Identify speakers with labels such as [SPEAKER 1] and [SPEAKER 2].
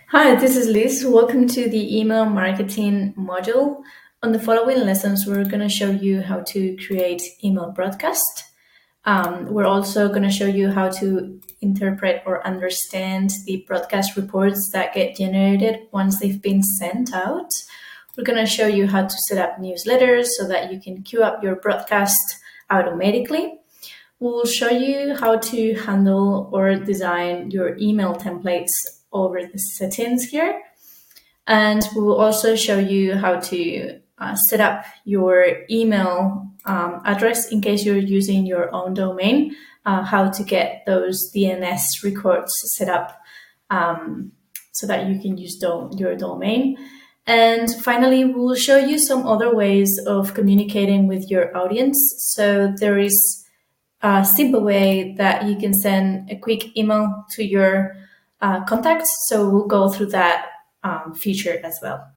[SPEAKER 1] Hi, this is Liz. Welcome to the email marketing module. On the following lessons, we're going to show you how to create email broadcast. We're also going to show you how to interpret or understand the broadcast reports that get generated once they've been sent out. We're going to show you how to set up newsletters so that you can queue up your broadcast automatically. We'll show you how to handle or design your email templates over the settings here. And we will also show you how to set up your email address in case you're using your own domain, how to get those DNS records set up so that you can use your domain. And finally, we'll show you some other ways of communicating with your audience. So there is a simple way that you can send a quick email to your contacts. So we'll go through that feature as well.